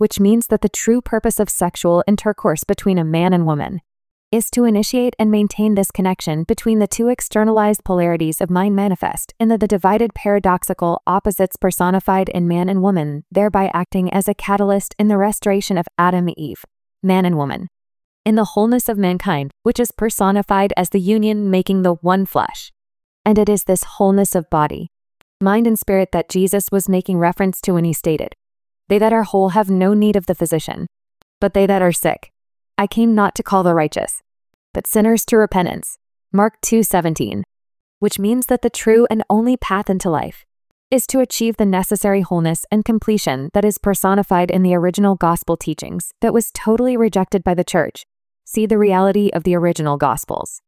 which means that the true purpose of sexual intercourse between a man and woman is to initiate and maintain this connection between the two externalized polarities of mind manifest in the divided paradoxical opposites personified in man and woman, thereby acting as a catalyst in the restoration of Adam and Eve, man and woman, in the wholeness of mankind, which is personified as the union making the one flesh. And it is this wholeness of body, mind and spirit that Jesus was making reference to when he stated, "They that are whole have no need of the physician, but they that are sick. I came not to call the righteous, but sinners to repentance." Mark 2:17, which means that the true and only path into life is to achieve the necessary wholeness and completion that is personified in the original gospel teachings that was totally rejected by the church. See the reality of the original gospels.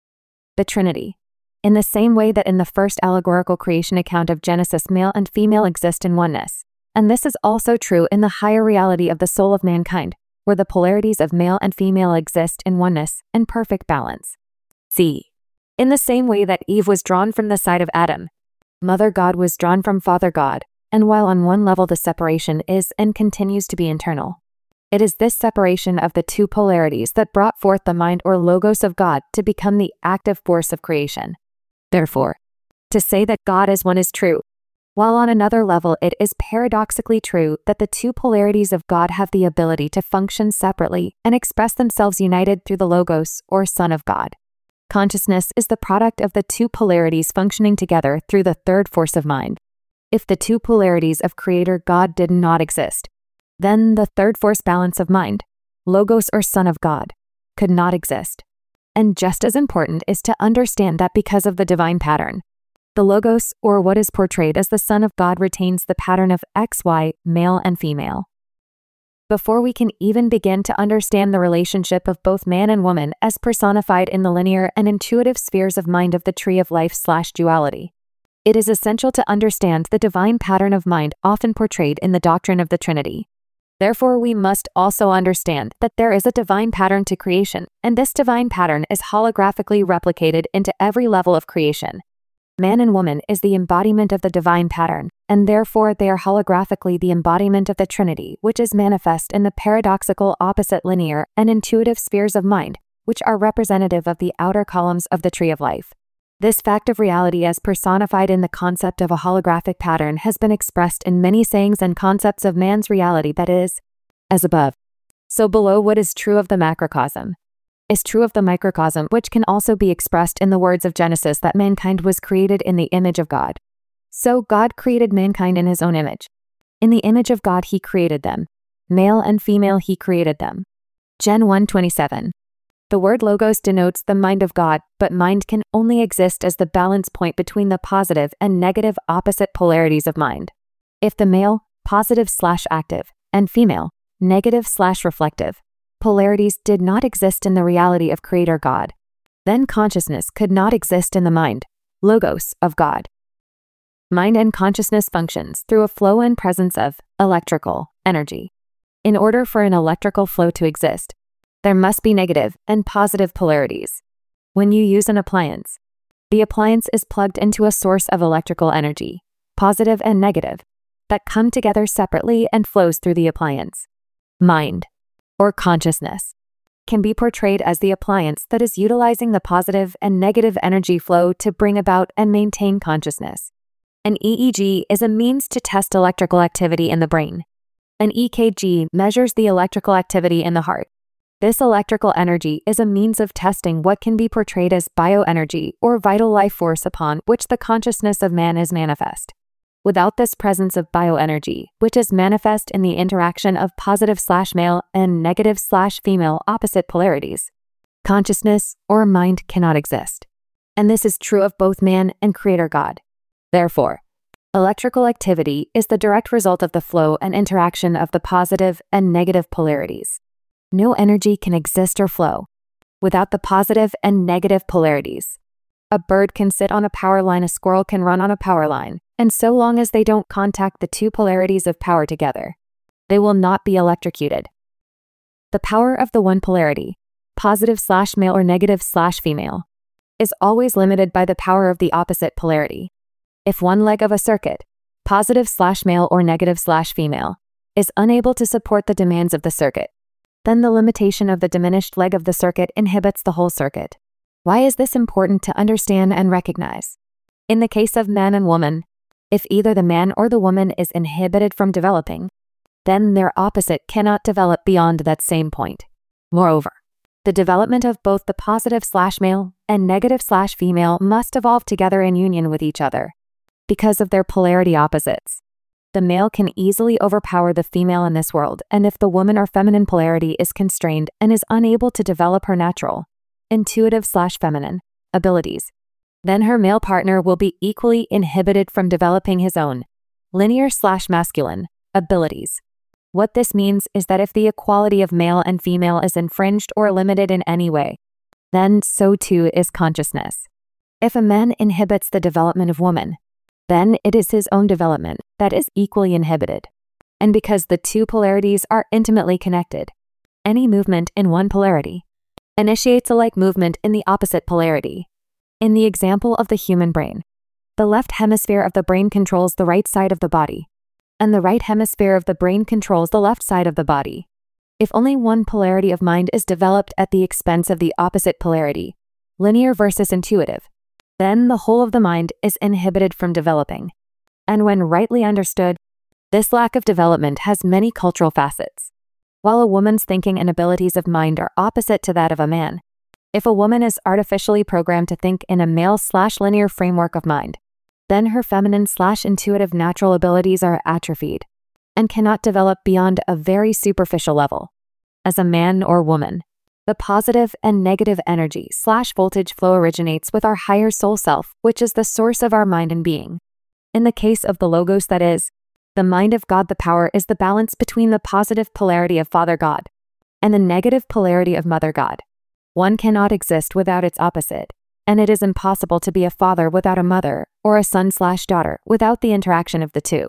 The Trinity. In the same way that in the first allegorical creation account of Genesis, male and female exist in oneness, and this is also true in the higher reality of the soul of mankind, where the polarities of male and female exist in oneness and perfect balance. C. In the same way that Eve was drawn from the side of Adam, Mother God was drawn from Father God, and while on one level the separation is and continues to be internal, it is this separation of the two polarities that brought forth the mind or logos of God to become the active force of creation. Therefore, to say that God is one is true, while on another level it is paradoxically true that the two polarities of God have the ability to function separately and express themselves united through the Logos or Son of God. Consciousness is the product of the two polarities functioning together through the third force of mind. If the two polarities of Creator God did not exist, then the third force balance of mind, Logos or Son of God, could not exist. And just as important is to understand that because of the divine pattern, the Logos, or what is portrayed as the Son of God, retains the pattern of XY, male and female. Before we can even begin to understand the relationship of both man and woman as personified in the linear and intuitive spheres of mind of the tree of life/duality, it is essential to understand the divine pattern of mind often portrayed in the doctrine of the Trinity. Therefore, we must also understand that there is a divine pattern to creation, and this divine pattern is holographically replicated into every level of creation. Man and woman is the embodiment of the divine pattern, and therefore they are holographically the embodiment of the Trinity, which is manifest in the paradoxical opposite linear and intuitive spheres of mind, which are representative of the outer columns of the tree of life. This fact of reality as personified in the concept of a holographic pattern has been expressed in many sayings and concepts of man's reality that is, as above, so below. What is true of the macrocosm is true of the microcosm, which can also be expressed in the words of Genesis that mankind was created in the image of God. So God created mankind in his own image. In the image of God he created them. Male and female he created them. Gen 1:27. The word logos denotes the mind of God, but mind can only exist as the balance point between the positive and negative opposite polarities of mind. If the male, positive/active, and female, negative/reflective, polarities did not exist in the reality of Creator God, then consciousness could not exist in the mind, logos, of God. Mind and consciousness functions through a flow and presence of electrical energy. In order for an electrical flow to exist, there must be negative and positive polarities. When you use an appliance, the appliance is plugged into a source of electrical energy, positive and negative, that come together separately and flows through the appliance. Mind, or consciousness, can be portrayed as the appliance that is utilizing the positive and negative energy flow to bring about and maintain consciousness. An EEG is a means to test electrical activity in the brain. An EKG measures the electrical activity in the heart. This electrical energy is a means of testing what can be portrayed as bioenergy or vital life force upon which the consciousness of man is manifest. Without this presence of bioenergy, which is manifest in the interaction of positive/male and negative/female opposite polarities, consciousness or mind cannot exist. And this is true of both man and Creator God. Therefore, electrical activity is the direct result of the flow and interaction of the positive and negative polarities. No energy can exist or flow without the positive and negative polarities. A bird can sit on a power line, a squirrel can run on a power line, and so long as they don't contact the two polarities of power together, they will not be electrocuted. The power of the one polarity, positive/male or negative/female, is always limited by the power of the opposite polarity. If one leg of a circuit, positive/male or negative/female, is unable to support the demands of the circuit. Then the limitation of the diminished leg of the circuit inhibits the whole circuit. Why is this important to understand and recognize? In the case of man and woman, if either the man or the woman is inhibited from developing, then their opposite cannot develop beyond that same point. Moreover, the development of both the positive/male and negative/female must evolve together in union with each other. Because of their polarity opposites, the male can easily overpower the female in this world, and if the woman or feminine polarity is constrained and is unable to develop her natural, intuitive/feminine abilities, then her male partner will be equally inhibited from developing his own linear/masculine abilities. What this means is that if the equality of male and female is infringed or limited in any way, then so too is consciousness. If a man inhibits the development of woman, then it is his own development that is equally inhibited. And because the two polarities are intimately connected, any movement in one polarity initiates a like movement in the opposite polarity. In the example of the human brain, the left hemisphere of the brain controls the right side of the body, and the right hemisphere of the brain controls the left side of the body. If only one polarity of mind is developed at the expense of the opposite polarity, linear versus intuitive, then the whole of the mind is inhibited from developing. And when rightly understood, this lack of development has many cultural facets. While a woman's thinking and abilities of mind are opposite to that of a man, if a woman is artificially programmed to think in a male/linear framework of mind, then her feminine/intuitive natural abilities are atrophied and cannot develop beyond a very superficial level. As a man or woman, the positive and negative energy/voltage flow originates with our higher soul self, which is the source of our mind and being. In the case of the Logos, that is, the mind of God, the power is the balance between the positive polarity of Father God and the negative polarity of Mother God. One cannot exist without its opposite, and it is impossible to be a father without a mother, or a son/daughter without the interaction of the two.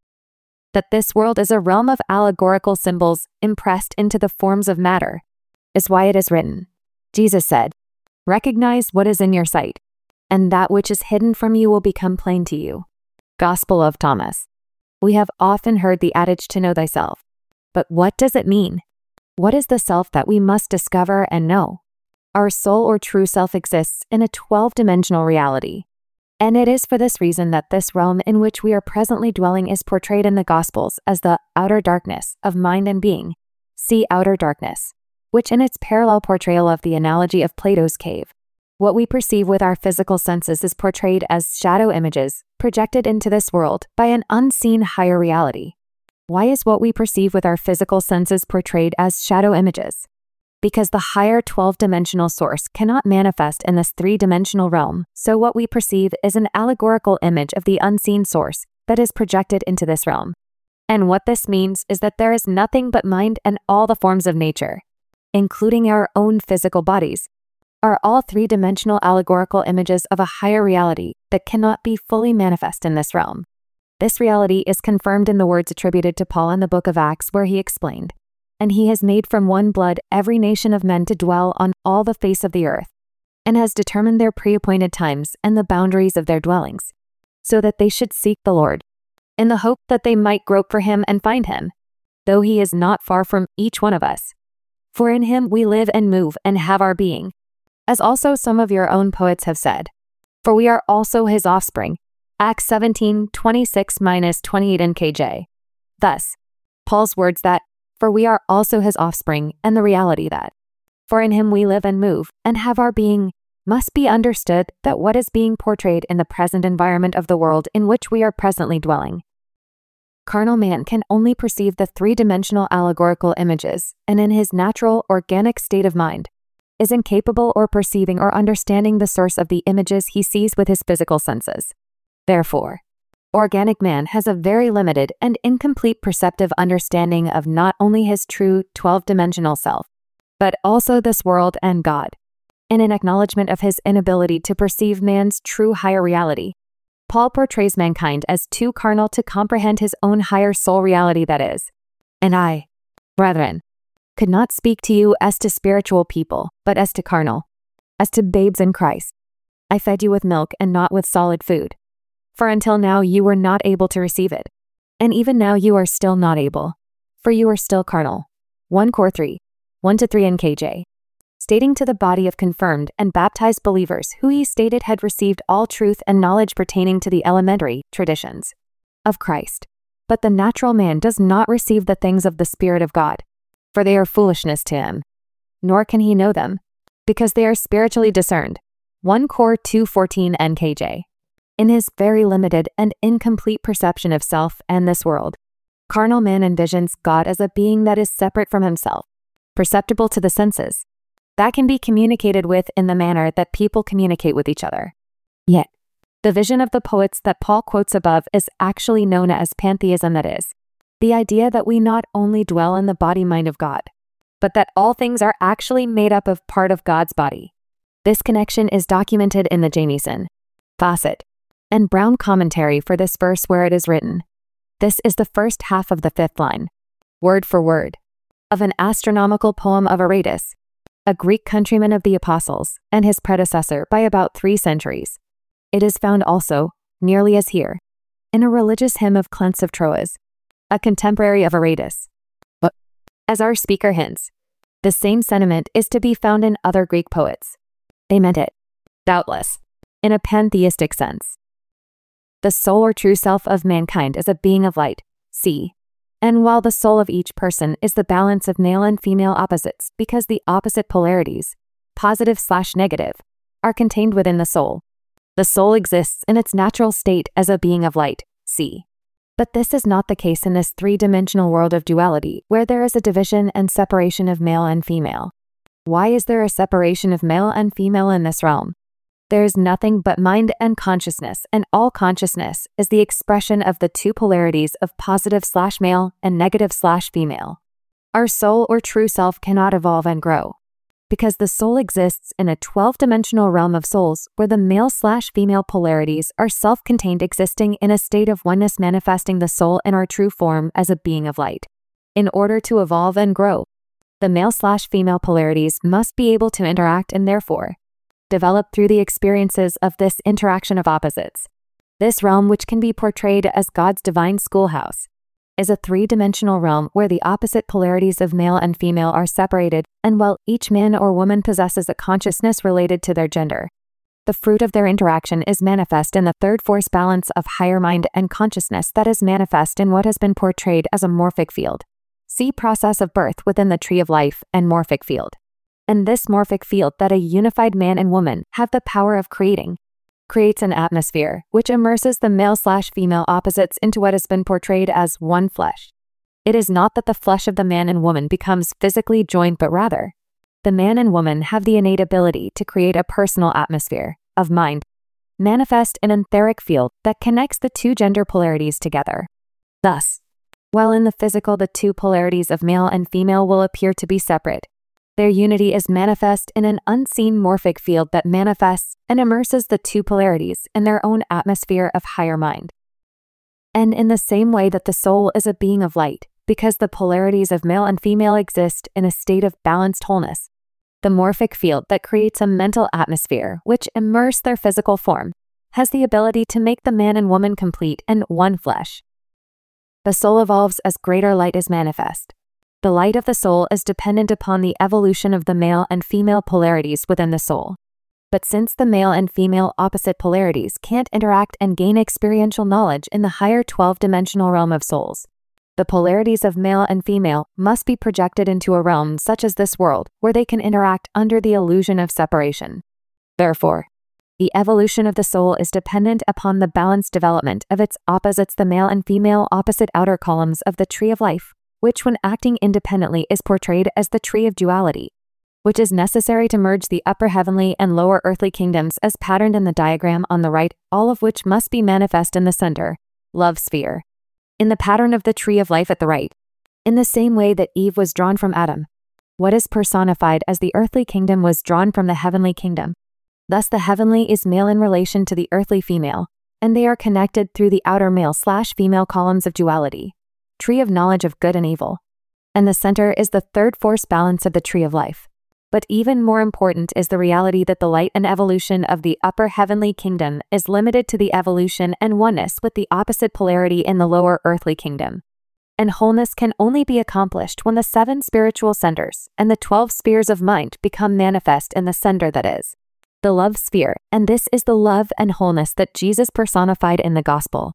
That this world is a realm of allegorical symbols impressed into the forms of matter is why it is written. Jesus said, "Recognize what is in your sight, and that which is hidden from you will become plain to you." Gospel of Thomas. We have often heard the adage to know thyself, but what does it mean? What is the self that we must discover and know? Our soul or true self exists in a 12-dimensional reality. And it is for this reason that this realm in which we are presently dwelling is portrayed in the Gospels as the outer darkness of mind and being. See outer darkness, which in its parallel portrayal of the analogy of Plato's cave. What we perceive with our physical senses is portrayed as shadow images projected into this world by an unseen higher reality. Why is what we perceive with our physical senses portrayed as shadow images? Because the higher 12-dimensional source cannot manifest in this 3-dimensional realm, so what we perceive is an allegorical image of the unseen source that is projected into this realm. And what this means is that there is nothing but mind, and all the forms of nature, including our own physical bodies, are all 3-dimensional allegorical images of a higher reality that cannot be fully manifest in this realm. This reality is confirmed in the words attributed to Paul in the book of Acts, where he explained, "And he has made from one blood every nation of men to dwell on all the face of the earth, and has determined their pre-appointed times and the boundaries of their dwellings, so that they should seek the Lord, in the hope that they might grope for him and find him, though he is not far from each one of us. For in him we live and move and have our being, as also some of your own poets have said, for we are also his offspring." Acts 17:26-28 NKJ. Thus, Paul's words that, "For we are also his offspring," and the reality that, "For in him we live and move and have our being," must be understood that what is being portrayed in the present environment of the world in which we are presently dwelling. Carnal man can only perceive the 3-dimensional allegorical images, and in his natural, organic state of mind, is incapable or perceiving or understanding the source of the images he sees with his physical senses. Therefore, organic man has a very limited and incomplete perceptive understanding of not only his true 12-dimensional self, but also this world and God. In an acknowledgement of his inability to perceive man's true higher reality, Paul portrays mankind as too carnal to comprehend his own higher soul reality, that is, "And I, brethren, could not speak to you as to spiritual people, but as to carnal, as to babes in Christ. I fed you with milk and not with solid food. For until now you were not able to receive it, and even now you are still not able, for you are still carnal. 1 Cor 3, 1-3 NKJ. Stating to the body of confirmed and baptized believers who he stated had received all truth and knowledge pertaining to the elementary traditions of Christ. But the natural man does not receive the things of the Spirit of God, for they are foolishness to him, nor can he know them, because they are spiritually discerned. 1 Cor 2:14 NKJ. In his very limited and incomplete perception of self and this world, carnal man envisions God as a being that is separate from himself, perceptible to the senses, that can be communicated with in the manner that people communicate with each other. Yet, the vision of the poets that Paul quotes above is actually known as pantheism, that is, the idea that we not only dwell in the body-mind of God, but that all things are actually made up of part of God's body. This connection is documented in the Jamieson, Fawcett, and Brown commentary for this verse, where it is written, "This is the first half of the 5th line, word for word, of an astronomical poem of Aratus, a Greek countryman of the Apostles, and his predecessor by about 3 centuries. It is found also, nearly as here, in a religious hymn of Clence of Troas, a contemporary of Aratus. But, as our speaker hints, the same sentiment is to be found in other Greek poets. They meant it, doubtless, in a pantheistic sense. The soul or true self of mankind is a being of light, see. And while the soul of each person is the balance of male and female opposites, because the opposite polarities, positive/negative, are contained within the soul exists in its natural state as a being of light, see. But this is not the case in this 3-dimensional world of duality, where there is a division and separation of male and female. Why is there a separation of male and female in this realm? There is nothing but mind and consciousness, and all consciousness is the expression of the 2 polarities of positive/male and negative/female. Our soul or true self cannot evolve and grow, because the soul exists in a 12-dimensional realm of souls where the male/female polarities are self-contained, existing in a state of oneness, manifesting the soul in our true form as a being of light. In order to evolve and grow, the male/female polarities must be able to interact and therefore develop through the experiences of this interaction of opposites. This realm, which can be portrayed as God's divine schoolhouse, is a 3-dimensional realm where the opposite polarities of male and female are separated, and while each man or woman possesses a consciousness related to their gender, the fruit of their interaction is manifest in the 3rd force balance of higher mind and consciousness that is manifest in what has been portrayed as a morphic field. See process of birth within the tree of life and morphic field. And this morphic field that a unified man and woman have the power of creating, creates an atmosphere which immerses the male/female opposites into what has been portrayed as one flesh. It is not that the flesh of the man and woman becomes physically joined, but rather, the man and woman have the innate ability to create a personal atmosphere of mind, manifest in an etheric field that connects the 2 gender polarities together. Thus, while in the physical the 2 polarities of male and female will appear to be separate, their unity is manifest in an unseen morphic field that manifests and immerses the 2 polarities in their own atmosphere of higher mind. And in the same way that the soul is a being of light, because the polarities of male and female exist in a state of balanced wholeness, the morphic field that creates a mental atmosphere which immerse their physical form has the ability to make the man and woman complete in one flesh. The soul evolves as greater light is manifest. The light of the soul is dependent upon the evolution of the male and female polarities within the soul. But since the male and female opposite polarities can't interact and gain experiential knowledge in the higher 12-dimensional realm of souls, the polarities of male and female must be projected into a realm such as this world, where they can interact under the illusion of separation. Therefore, the evolution of the soul is dependent upon the balanced development of its opposites, the male and female opposite outer columns of the tree of life, which when acting independently is portrayed as the tree of duality, which is necessary to merge the upper heavenly and lower earthly kingdoms as patterned in the diagram on the right, all of which must be manifest in the center, love sphere, in the pattern of the tree of life at the right. In the same way that Eve was drawn from Adam, what is personified as the earthly kingdom was drawn from the heavenly kingdom. Thus the heavenly is male in relation to the earthly female, and they are connected through the outer male/female columns of duality, tree of knowledge of good and evil. And the center is the 3rd force balance of the tree of life. But even more important is the reality that the light and evolution of the upper heavenly kingdom is limited to the evolution and oneness with the opposite polarity in the lower earthly kingdom. And wholeness can only be accomplished when the 7 spiritual centers and the 12 spheres of mind become manifest in the center that is the love sphere, and this is the love and wholeness that Jesus personified in the gospel.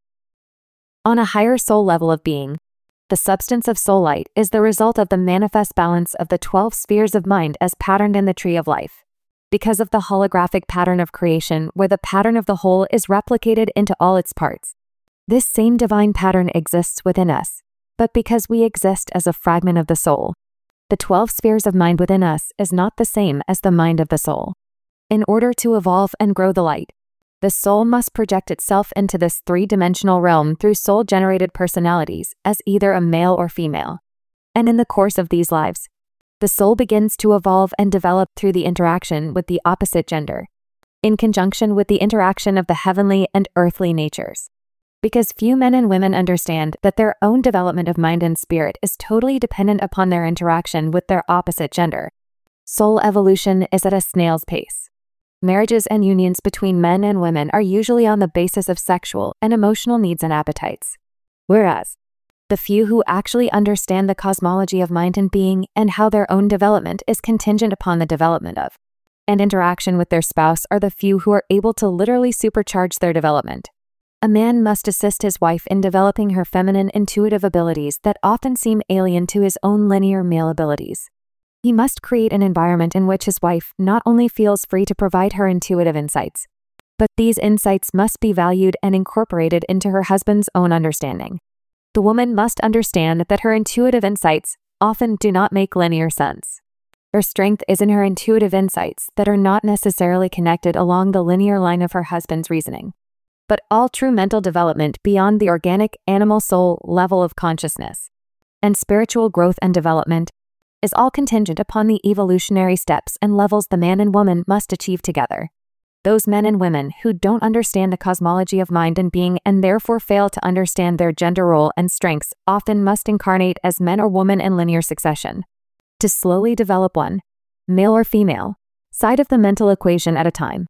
On a higher soul level of being, the substance of soul light is the result of the manifest balance of the 12 spheres of mind as patterned in the tree of life. Because of the holographic pattern of creation, where the pattern of the whole is replicated into all its parts. This same divine pattern exists within us, but because we exist as a fragment of the soul, the 12 spheres of mind within us is not the same as the mind of the soul. In order to evolve and grow the light, the soul must project itself into this 3-dimensional realm through soul-generated personalities as either a male or female. And in the course of these lives, the soul begins to evolve and develop through the interaction with the opposite gender, in conjunction with the interaction of the heavenly and earthly natures. Because few men and women understand that their own development of mind and spirit is totally dependent upon their interaction with their opposite gender. Soul evolution is at a snail's pace. Marriages and unions between men and women are usually on the basis of sexual and emotional needs and appetites. Whereas, the few who actually understand the cosmology of mind and being and how their own development is contingent upon the development of and interaction with their spouse are the few who are able to literally supercharge their development. A man must assist his wife in developing her feminine intuitive abilities that often seem alien to his own linear male abilities. He must create an environment in which his wife not only feels free to provide her intuitive insights, but these insights must be valued and incorporated into her husband's own understanding. The woman must understand that her intuitive insights often do not make linear sense. Her strength is in her intuitive insights that are not necessarily connected along the linear line of her husband's reasoning. But all true mental development beyond the organic animal soul level of consciousness and spiritual growth and development is all contingent upon the evolutionary steps and levels the man and woman must achieve together. Those men and women who don't understand the cosmology of mind and being and therefore fail to understand their gender role and strengths often must incarnate as men or women in linear succession, to slowly develop one, male or female, side of the mental equation at a time.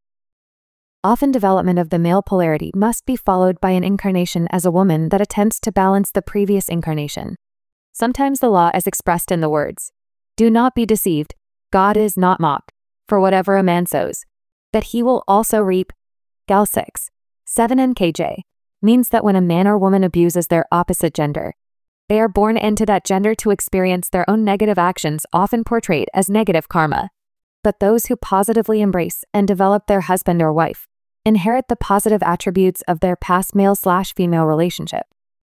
Often development of the male polarity must be followed by an incarnation as a woman that attempts to balance the previous incarnation. Sometimes the law is expressed in the words, "Do not be deceived, God is not mocked, for whatever a man sows, that he will also reap." Gal 6, 7 NKJ means that when a man or woman abuses their opposite gender, they are born into that gender to experience their own negative actions, often portrayed as negative karma. But those who positively embrace and develop their husband or wife inherit the positive attributes of their past male/female relationship.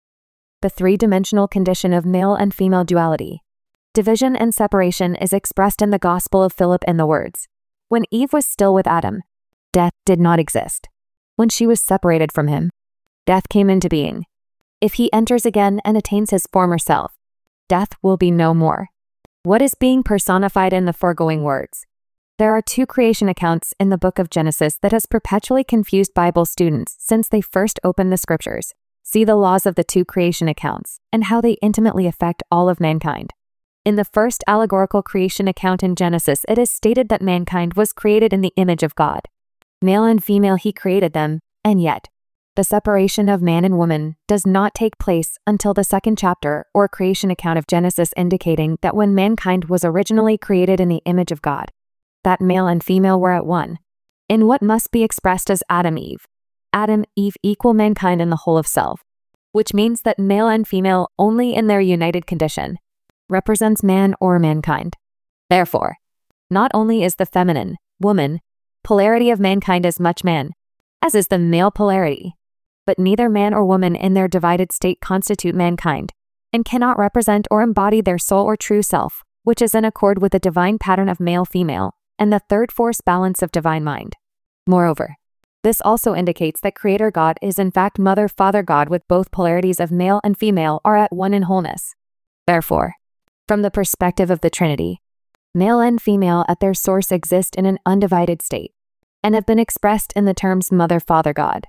The 3-dimensional condition of male and female duality, division and separation, is expressed in the Gospel of Philip in the words, "When Eve was still with Adam, death did not exist. When she was separated from him, death came into being. If he enters again and attains his former self, death will be no more." What is being personified in the foregoing words? There are 2 creation accounts in the book of Genesis that has perpetually confused Bible students since they first opened the scriptures. See the laws of the 2 creation accounts and how they intimately affect all of mankind. In the first allegorical creation account in Genesis, it is stated that mankind was created in the image of God. Male and female he created them, and yet, the separation of man and woman does not take place until the 2nd chapter or creation account of Genesis, indicating that when mankind was originally created in the image of God, that male and female were at one, in what must be expressed as Adam-Eve. Adam-Eve equal mankind in the whole of self, which means that male and female only in their united condition represents man or mankind. Therefore, not only is the feminine, woman, polarity of mankind as much man, as is the male polarity, but neither man or woman in their divided state constitute mankind, and cannot represent or embody their soul or true self, which is in accord with the divine pattern of male-female, and the third force balance of divine mind. Moreover, this also indicates that Creator God is in fact Mother-Father God, with both polarities of male and female are at one in wholeness. Therefore, from the perspective of the Trinity, male and female at their source exist in an undivided state, and have been expressed in the terms Mother-Father God.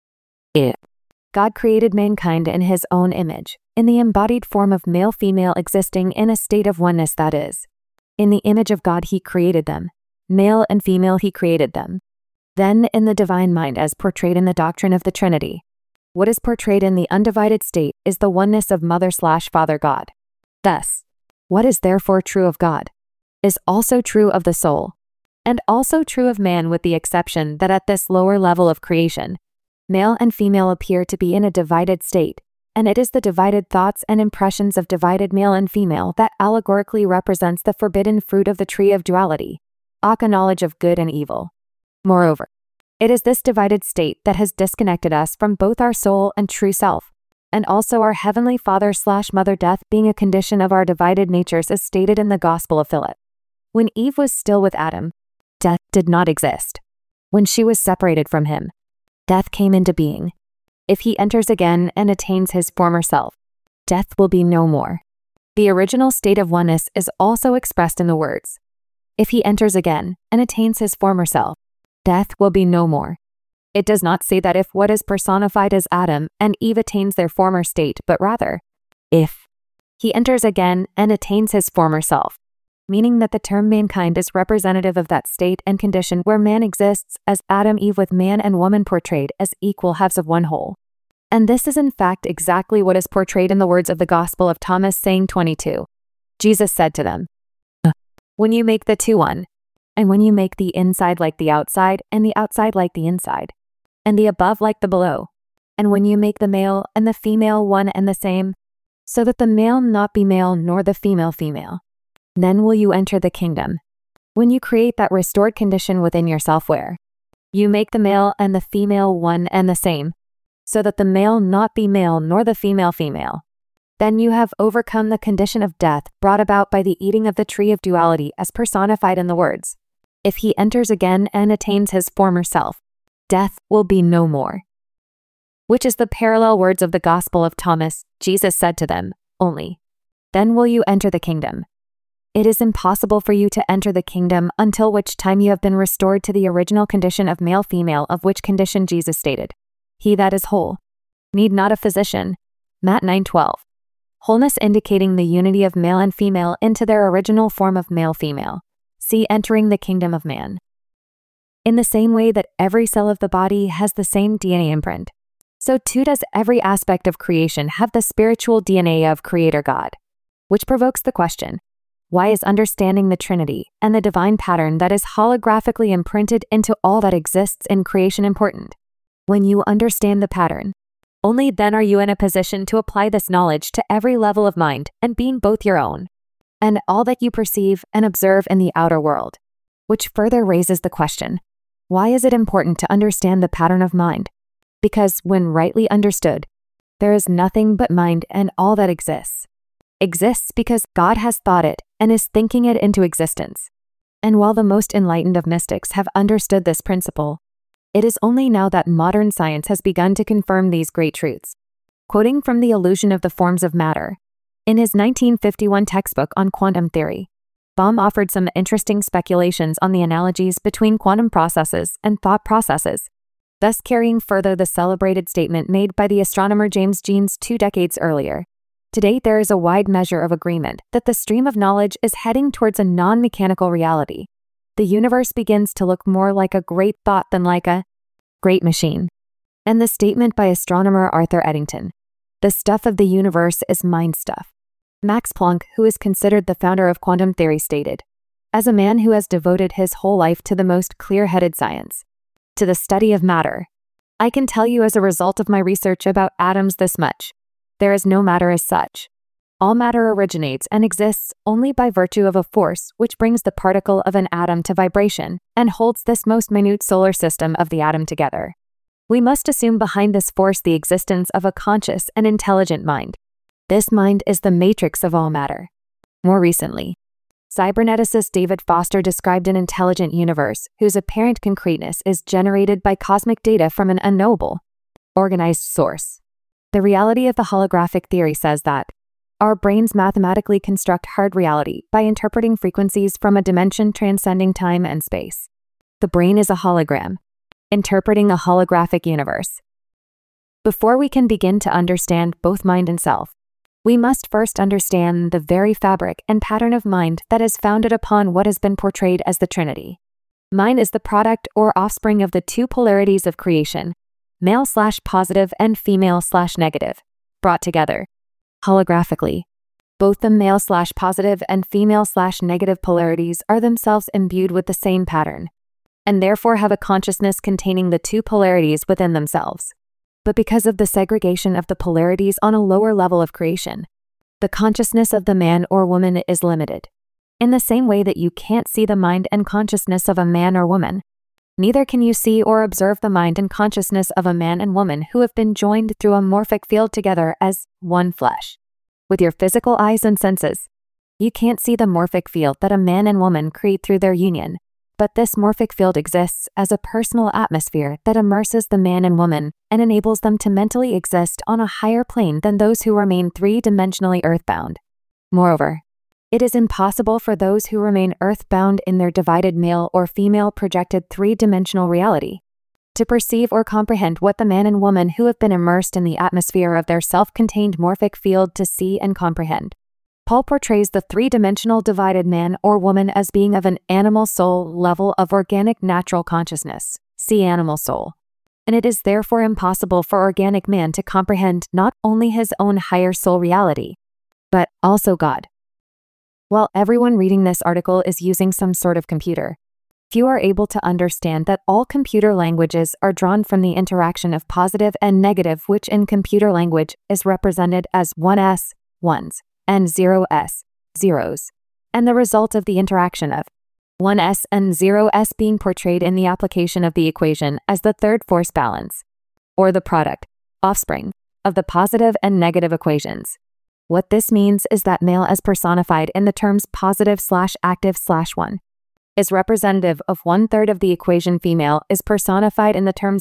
God created mankind in his own image, in the embodied form of male-female existing in a state of oneness, that is, in the image of God he created them, male and female he created them. Then in the divine mind as portrayed in the doctrine of the Trinity, What is portrayed in the undivided state is the oneness of Mother/Father God. Thus, what is therefore true of God is also true of the soul, and also true of man, with the exception that at this lower level of creation, male and female appear to be in a divided state, and it is the divided thoughts and impressions of divided male and female that allegorically represents the forbidden fruit of the tree of duality, aka knowledge of good and evil. Moreover, it is this divided state that has disconnected us from both our soul and true self, and also our heavenly Father/Mother, death being a condition of our divided natures as stated in the Gospel of Philip. When Eve was still with Adam, death did not exist. When she was separated from him, death came into being. If he enters again and attains his former self, death will be no more. The original state of oneness is also expressed in the words, if he enters again and attains his former self, death will be no more. It does not say that if what is personified as Adam and Eve attains their former state, but rather, if he enters again and attains his former self, meaning that the term mankind is representative of that state and condition where man exists as Adam/Eve, with man and woman portrayed as equal halves of one whole. And this is in fact exactly what is portrayed in the words of the Gospel of Thomas, saying 22. Jesus said to them, when you make the two one, and when you make the inside like the outside, and the outside like the inside, and the above like the below, and when you make the male and the female one and the same, so that the male not be male nor the female female, then will you enter the kingdom. When you create that restored condition within yourself where you make the male and the female one and the same, so that the male not be male nor the female female, then you have overcome the condition of death brought about by the eating of the tree of duality as personified in the words, if he enters again and attains his former self, death will be no more. Which is the parallel words of the Gospel of Thomas. Jesus said to them, only, then will you enter the kingdom. It is impossible for you to enter the kingdom until which time you have been restored to the original condition of male-female, of which condition Jesus stated, he that is whole need not a physician. Matt 9:12. Wholeness indicating the unity of male and female into their original form of male-female. See entering the kingdom of man. In the same way that every cell of the body has the same DNA imprint, so too does every aspect of creation have the spiritual DNA of Creator God. Which provokes the question, why is understanding the Trinity and the divine pattern that is holographically imprinted into all that exists in creation important? When you understand the pattern, only then are you in a position to apply this knowledge to every level of mind and being, both your own and all that you perceive and observe in the outer world. Which further raises the question, why is it important to understand the pattern of mind? Because when rightly understood, there is nothing but mind, and all that exists because God has thought it and is thinking it into existence. And while the most enlightened of mystics have understood this principle, it is only now that modern science has begun to confirm these great truths. Quoting from The Illusion of the Forms of Matter, in his 1951 textbook on quantum theory, Bohm offered some interesting speculations on the analogies between quantum processes and thought processes, thus carrying further the celebrated statement made by the astronomer James Jeans 2 decades earlier. To date, there is a wide measure of agreement that the stream of knowledge is heading towards a non-mechanical reality. The universe begins to look more like a great thought than like a great machine. And the statement by astronomer Arthur Eddington, the stuff of the universe is mind stuff. Max Planck, who is considered the founder of quantum theory, stated, as a man who has devoted his whole life to the most clear-headed science, to the study of matter, I can tell you as a result of my research about atoms this much. There is no matter as such. All matter originates and exists only by virtue of a force which brings the particle of an atom to vibration and holds this most minute solar system of the atom together. We must assume behind this force the existence of a conscious and intelligent mind. This mind is the matrix of all matter. More recently, cyberneticist David Foster described an intelligent universe whose apparent concreteness is generated by cosmic data from an unknowable, organized source. The reality of the holographic theory says that our brains mathematically construct hard reality by interpreting frequencies from a dimension transcending time and space. The brain is a hologram, interpreting a holographic universe. Before we can begin to understand both mind and self, we must first understand the very fabric and pattern of mind that is founded upon what has been portrayed as the Trinity. Mind is the product or offspring of the two polarities of creation, male/positive and female/negative, brought together holographically. Both the male/positive and female/negative polarities are themselves imbued with the same pattern, and therefore have a consciousness containing the two polarities within themselves. But because of the segregation of the polarities on a lower level of creation, the consciousness of the man or woman is limited. In the same way that you can't see the mind and consciousness of a man or woman, neither can you see or observe the mind and consciousness of a man and woman who have been joined through a morphic field together as one flesh. With your physical eyes and senses, you can't see the morphic field that a man and woman create through their union, but this morphic field exists as a personal atmosphere that immerses the man and woman and enables them to mentally exist on a higher plane than those who remain three-dimensionally earthbound. Moreover, it is impossible for those who remain earthbound in their divided male or female projected three-dimensional reality to perceive or comprehend what the man and woman who have been immersed in the atmosphere of their self-contained morphic field to see and comprehend. Paul portrays the three-dimensional divided man or woman as being of an animal soul level of organic natural consciousness, see animal soul. And it is therefore impossible for organic man to comprehend not only his own higher soul reality, but also God. While everyone reading this article is using some sort of computer, few are able to understand that all computer languages are drawn from the interaction of positive and negative, which in computer language is represented as 1s, ones, and 0s, zeros, and the result of the interaction of 1s and 0s being portrayed in the application of the equation as the third force balance, or the product, offspring, of the positive and negative equations. What this means is that male as personified in the terms positive/active/1 is representative of 1/3 of the equation. Female is personified in the terms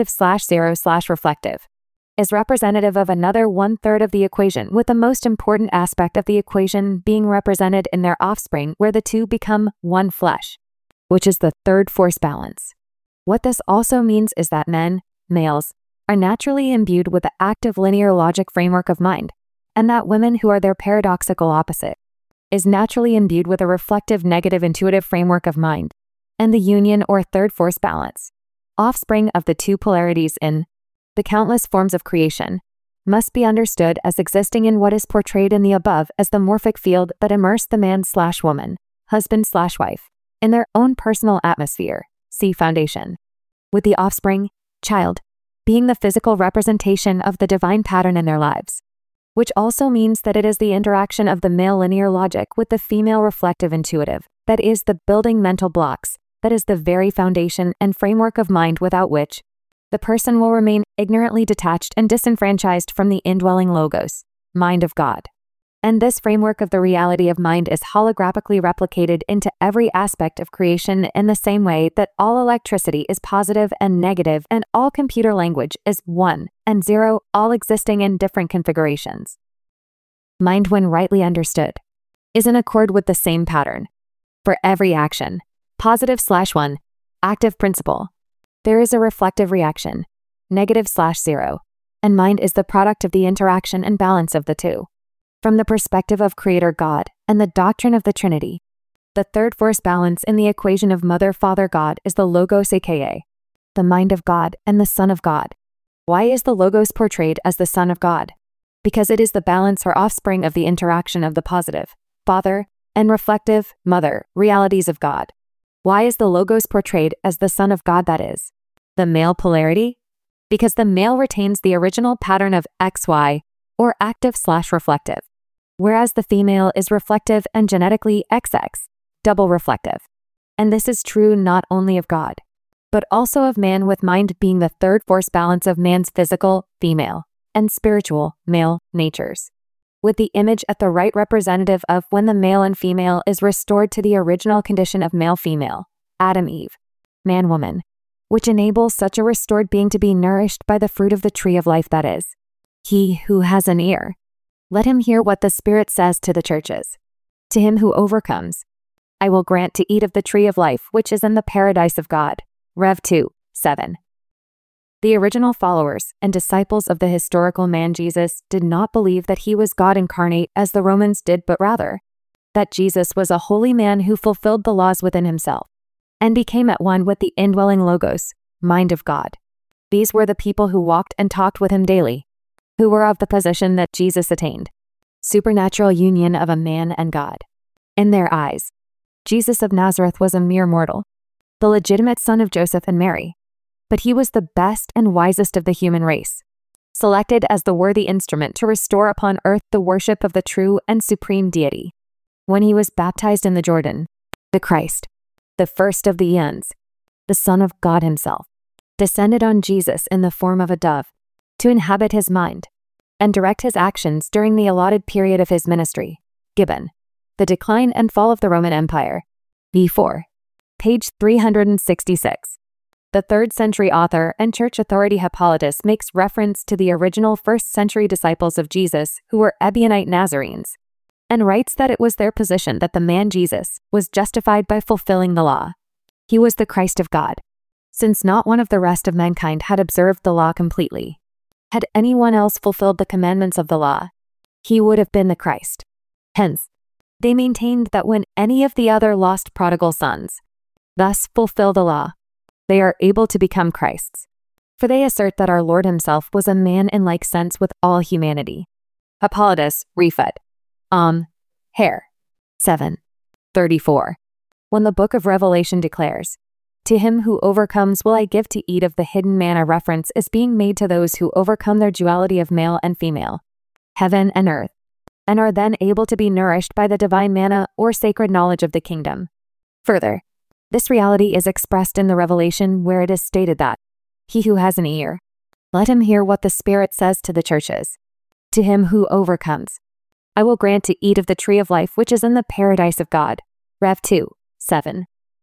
negative/0/reflective, is representative of another 1/3 of the equation, with the most important aspect of the equation being represented in their offspring, where the two become one flesh, which is the third force balance. What this also means is that men, males, are naturally imbued with the active linear logic framework of mind, and that women, who are their paradoxical opposite, is naturally imbued with a reflective negative intuitive framework of mind, and the union or third force balance, offspring of the two polarities in the countless forms of creation, must be understood as existing in what is portrayed in the above as the morphic field that immersed the man/woman, husband/wife, in their own personal atmosphere, see foundation, with the offspring, child, being the physical representation of the divine pattern in their lives, which also means that it is the interaction of the male linear logic with the female reflective intuitive that is the building mental blocks, that is the very foundation and framework of mind without which the person will remain ignorantly detached and disenfranchised from the indwelling logos, mind of God. And this framework of the reality of mind is holographically replicated into every aspect of creation in the same way that all electricity is positive and negative, and all computer language is 1 and 0, all existing in different configurations. Mind, when rightly understood, is in accord with the same pattern. For every action, positive/1, active principle, there is a reflective reaction, negative/0, and mind is the product of the interaction and balance of the two. From the perspective of Creator God and the doctrine of the Trinity, the third force balance in the equation of Mother-Father God is the Logos, aka the mind of God and the Son of God. Why is the Logos portrayed as the Son of God? Because it is the balance or offspring of the interaction of the positive, Father, and reflective, Mother, realities of God. Why is the Logos portrayed as the Son of God, that is, the male polarity? Because the male retains the original pattern of XY, or active/reflective, whereas the female is reflective and genetically XX, double reflective. And this is true not only of God, but also of man, with mind being the third force balance of man's physical, female, and spiritual, male, natures, with the image at the right representative of when the male and female is restored to the original condition of male-female, Adam-Eve, man-woman, which enables such a restored being to be nourished by the fruit of the tree of life, that is, he who has an ear, let him hear what the Spirit says to the churches. To him who overcomes, I will grant to eat of the tree of life which is in the paradise of God. Rev 2:7. The original followers and disciples of the historical man Jesus did not believe that he was God incarnate as the Romans did, but rather that Jesus was a holy man who fulfilled the laws within himself and became at one with the indwelling Logos, mind of God. These were the people who walked and talked with him daily, who were of the position that Jesus attained. Supernatural union of a man and God. In their eyes, Jesus of Nazareth was a mere mortal, the legitimate son of Joseph and Mary. But he was the best and wisest of the human race, selected as the worthy instrument to restore upon earth the worship of the true and supreme deity. When he was baptized in the Jordan, the Christ, the first of the eons, the Son of God himself, descended on Jesus in the form of a dove to inhabit his mind and direct his actions during the allotted period of his ministry. Gibbon, The Decline and Fall of the Roman Empire, v4, page 366. The 3rd century author and church authority Hippolytus makes reference to the original 1st century disciples of Jesus who were Ebionite Nazarenes, and writes that it was their position that the man Jesus was justified by fulfilling the law. He was the Christ of God, since not one of the rest of mankind had observed the law completely. Had anyone else fulfilled the commandments of the law, he would have been the Christ. Hence, they maintained that when any of the other lost prodigal sons thus fulfill the law, they are able to become Christs. For they assert that our Lord himself was a man in like sense with all humanity. Hippolytus, Refut. Hare. 7. 34. When the book of Revelation declares, "To him who overcomes will I give to eat of the hidden manna," reference is being made to those who overcome their duality of male and female, heaven and earth, and are then able to be nourished by the divine manna or sacred knowledge of the kingdom. Further, this reality is expressed in the Revelation where it is stated that, "He who has an ear, let him hear what the Spirit says to the churches. To him who overcomes, I will grant to eat of the tree of life which is in the paradise of God." Rev 2, 7.